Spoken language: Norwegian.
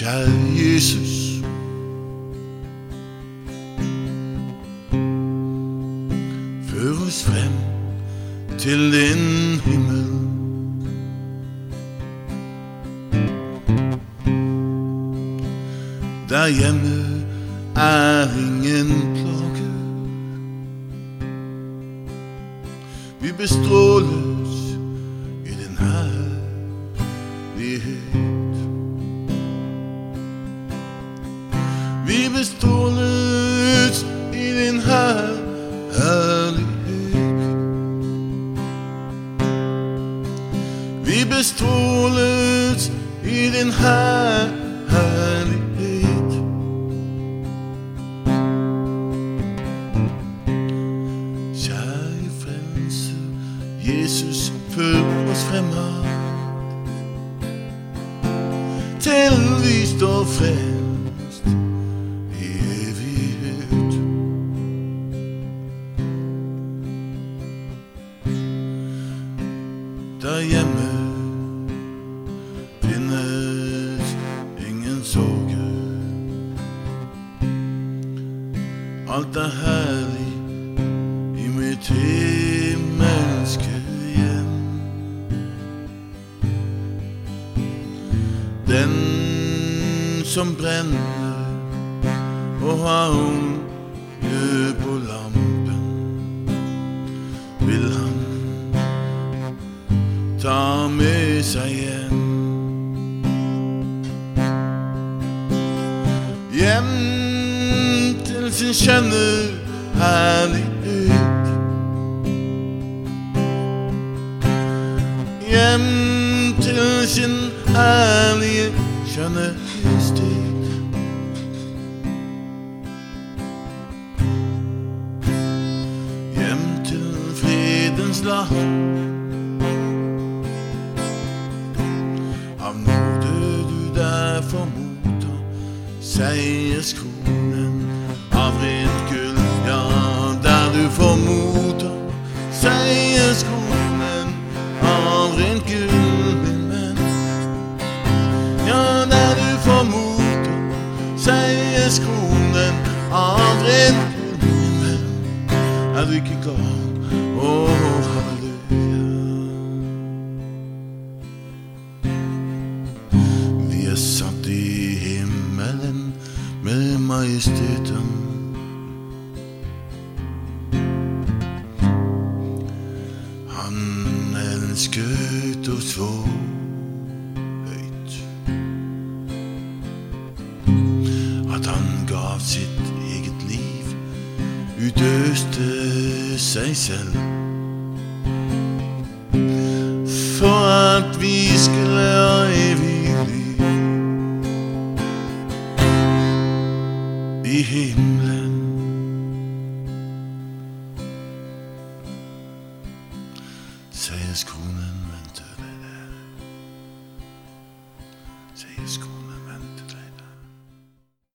Kjære Jesus, før oss frem til din himmel. Der hjemme ingen plage. Vi bestråles i din herlighet. Vi bestråles i din herlighet. Vi bestråles i din herlighet. Kjære frelse, Jesus, før oss fremad, til vi står fremst i evighet. Der hjemme finnes ingen sorger. Alt herlig i mitt himmelske hjem. Den som brenner og har olje på lampen, vil han ta med seg hjem. Hjem til sin skjønne herlighet. Hjem til sin ærlige skjønne sted. Hjem til fredens land. Av nåde du der får motta seierskronen av rent gull. Ja, der du får motta seierskronen av rent gull, min venn. Ja, der du får motta seierskronen av rent gull, min venn. Er du ikke glad? Halleluja. Vi er satt i himmelen med majesteten. Han elsket oss så høyt at han gav sitt eget liv, utøste seg selv, for at vi skulle ha evig liv i himmelen. Seierskronen